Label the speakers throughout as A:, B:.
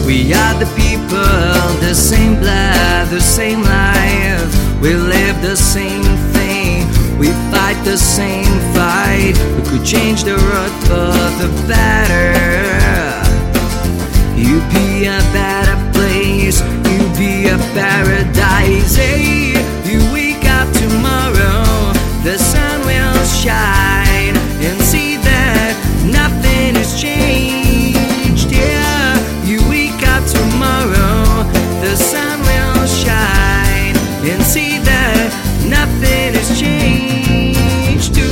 A: We are the people, the same blood, the same life. We live the same thing, we fight the same fight. We could change the road for the better. You be a better place, you be a paradise. Hey, you wake up tomorrow, the sun will shine, and see that nothing has changed. Yeah, you wake up tomorrow, the sun will shine, and see that nothing has changed too.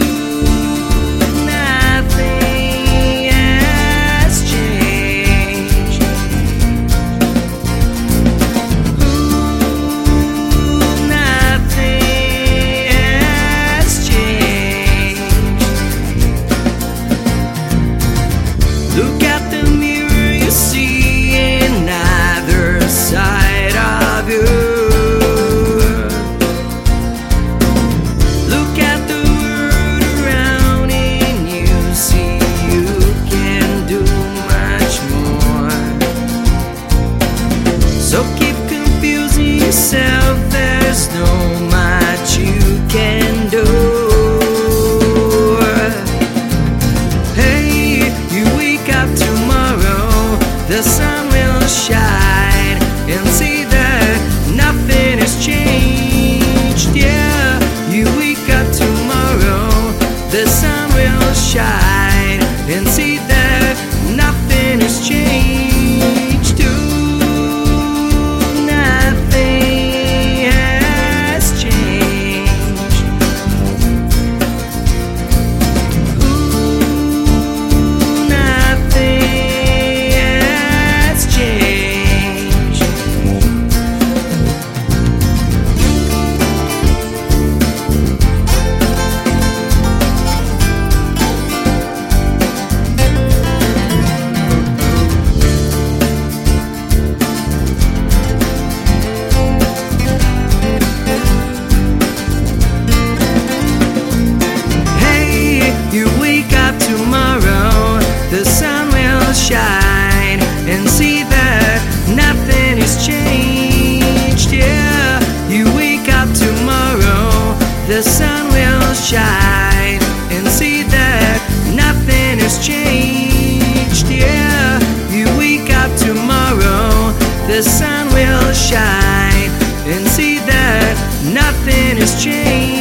A: Look at the mirror, you see another side of you. Look at the world around and you see you can do much more. So keep confusing yourself, there's no much you can do. The sun will shine, and see that nothing has changed. Yeah, you wake up tomorrow, the sun will shine, and see that nothing has changed too. Nothing has changed. Ooh, nothing. You wake up tomorrow, the sun will shine, and see that nothing has changed. Yeah, you wake up tomorrow, the sun will shine, and see that nothing has changed. Yeah, you wake up tomorrow, the sun will shine, and see that nothing has changed.